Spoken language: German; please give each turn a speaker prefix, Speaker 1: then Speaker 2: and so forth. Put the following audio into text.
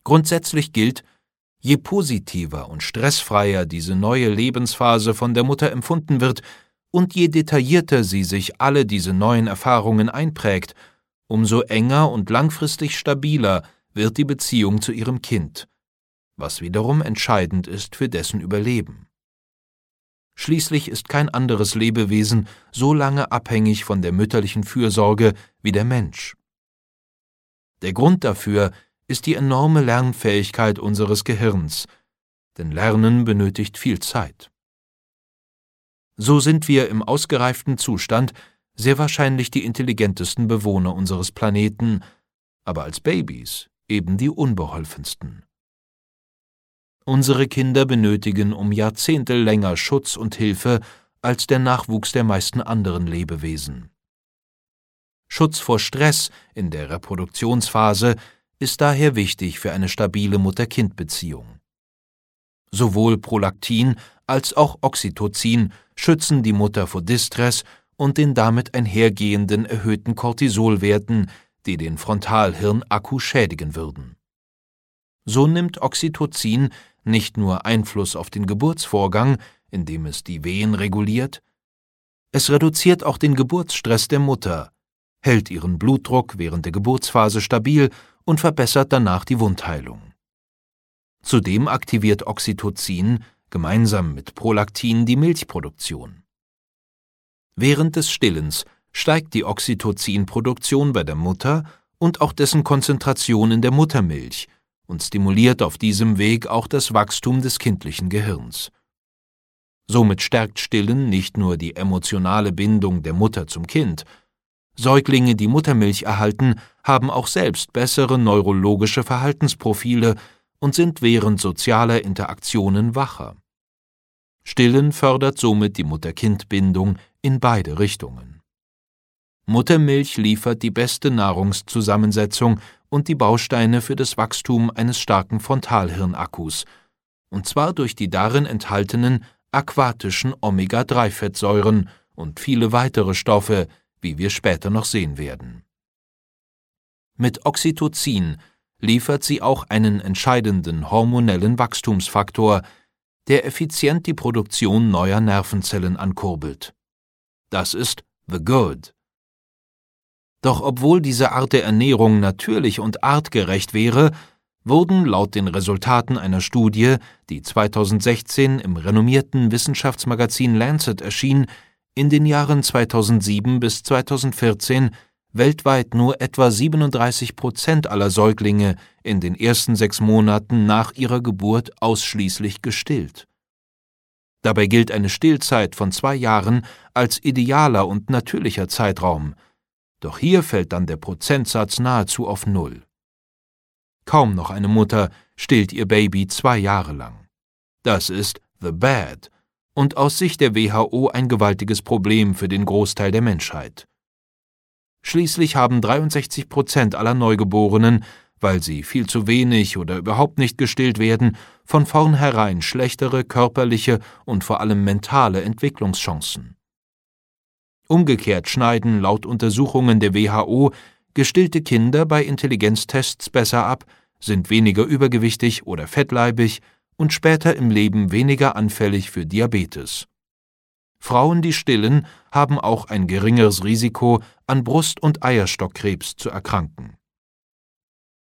Speaker 1: Grundsätzlich gilt, je positiver und stressfreier diese neue Lebensphase von der Mutter empfunden wird und je detaillierter sie sich alle diese neuen Erfahrungen einprägt, umso enger und langfristig stabiler wird die Beziehung zu ihrem Kind, was wiederum entscheidend ist für dessen Überleben. Schließlich ist kein anderes Lebewesen so lange abhängig von der mütterlichen Fürsorge wie der Mensch. Der Grund dafür ist die enorme Lernfähigkeit unseres Gehirns, denn Lernen benötigt viel Zeit. So sind wir im ausgereiften Zustand sehr wahrscheinlich die intelligentesten Bewohner unseres Planeten, aber als Babys eben die unbeholfensten. Unsere Kinder benötigen um Jahrzehnte länger Schutz und Hilfe als der Nachwuchs der meisten anderen Lebewesen. Schutz vor Stress in der Reproduktionsphase ist daher wichtig für eine stabile Mutter-Kind-Beziehung. Sowohl Prolaktin als auch Oxytocin schützen die Mutter vor Distress und den damit einhergehenden erhöhten Cortisolwerten, die den Frontalhirnakku schädigen würden. So nimmt Oxytocin nicht nur Einfluss auf den Geburtsvorgang, indem es die Wehen reguliert, es reduziert auch den Geburtsstress der Mutter, hält ihren Blutdruck während der Geburtsphase stabil und verbessert danach die Wundheilung. Zudem aktiviert Oxytocin gemeinsam mit Prolaktin die Milchproduktion. Während des Stillens steigt die Oxytocinproduktion bei der Mutter und auch dessen Konzentration in der Muttermilch und stimuliert auf diesem Weg auch das Wachstum des kindlichen Gehirns. Somit stärkt Stillen nicht nur die emotionale Bindung der Mutter zum Kind. Säuglinge, die Muttermilch erhalten, haben auch selbst bessere neurologische Verhaltensprofile und sind während sozialer Interaktionen wacher. Stillen fördert somit die Mutter-Kind-Bindung in beide Richtungen. Muttermilch liefert die beste Nahrungszusammensetzung und die Bausteine für das Wachstum eines starken Frontalhirnakkus, und zwar durch die darin enthaltenen aquatischen Omega-3-Fettsäuren und viele weitere Stoffe, wie wir später noch sehen werden. Mit Oxytocin liefert sie auch einen entscheidenden hormonellen Wachstumsfaktor, der effizient die Produktion neuer Nervenzellen ankurbelt. Das ist the good. Doch obwohl diese Art der Ernährung natürlich und artgerecht wäre, wurden laut den Resultaten einer Studie, die 2016 im renommierten Wissenschaftsmagazin Lancet erschien, in den Jahren 2007 bis 2014 weltweit nur etwa 37% aller Säuglinge in den ersten 6 Monaten nach ihrer Geburt ausschließlich gestillt. Dabei gilt eine Stillzeit von 2 Jahren als idealer und natürlicher Zeitraum, doch hier fällt dann der Prozentsatz nahezu auf 0. Kaum noch eine Mutter stillt ihr Baby 2 Jahre lang. Das ist the bad und aus Sicht der WHO ein gewaltiges Problem für den Großteil der Menschheit. Schließlich haben 63% aller Neugeborenen, weil sie viel zu wenig oder überhaupt nicht gestillt werden, von vornherein schlechtere körperliche und vor allem mentale Entwicklungschancen. Umgekehrt schneiden laut Untersuchungen der WHO gestillte Kinder bei Intelligenztests besser ab, sind weniger übergewichtig oder fettleibig und später im Leben weniger anfällig für Diabetes. Frauen, die stillen, haben auch ein geringeres Risiko, an Brust- und Eierstockkrebs zu erkranken.